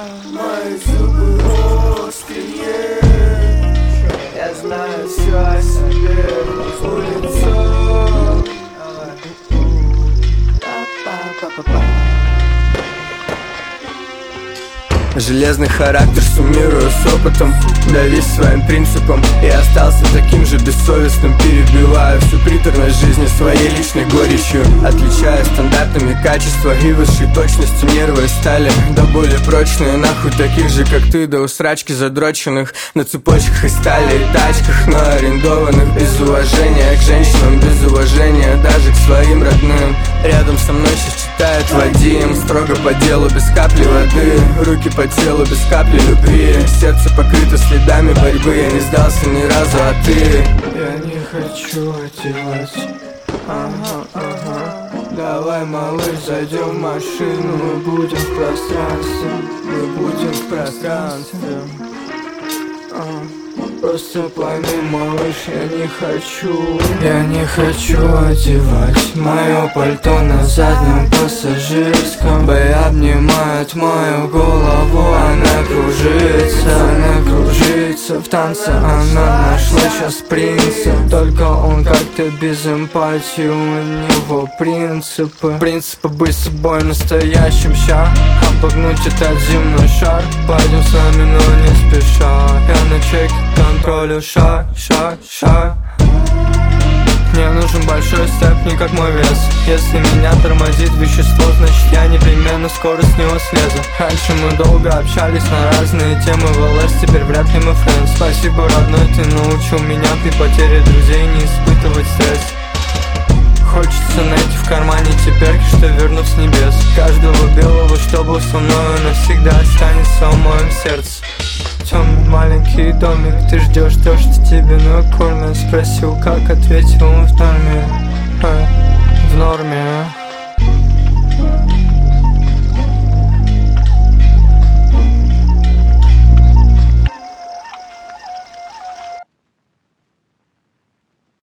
Мои зубы острые. Я знаю все о себе. Улица. Железный характер суммирую с опытом, давись своим принципом. И остался таким же бессовестным. Перебиваю всю приторность жизни своей личной горечью, отличая стандартами качества и высшей точностью нервы стали. Да более прочные, нахуй таких же, как ты, да усрачки задроченных на цепочках из стали и тачках, но арендованных. Без уважения к женщинам, без уважения даже к своим родным. Рядом со мной сейчас читает Вадим, строго по делу, без капли воды. Руки по телу, без капли любви. Сердце покрыто следами борьбы. Я не сдался ни разу, а ты? Я не хочу одевать. Давай, малыш, зайдем в машину. Мы будем в пространстве. Мы будем в пространстве. Просто пойми, малыш, я не хочу одевать мое пальто на заднем пассажирском. Бэй обнимает мою голову, она кружится в танце. Она нашла сейчас принца, только он как-то без эмпатии. У него принципы быть собой настоящим ща, обогнуть этот земной шар. Пойдем с вами, но не спеша. Я на чеке контролю шаг. Мне нужен большой степ, не как мой вес. Если меня тормозит вещество, значит я непременно скоро с него слезу. Раньше мы долго общались на разные темы в ЛС, теперь вряд ли мы френд. Спасибо, родной, ты научил меня при потере друзей не испытывать стресс. Хочется найти в кармане теперь, что вернув с небес каждого белого, что был со мною, навсегда останется в моем сердце. Темный маленький домик, ты ждешь, что тебе накормят. Спросил, как, ответил он в норме.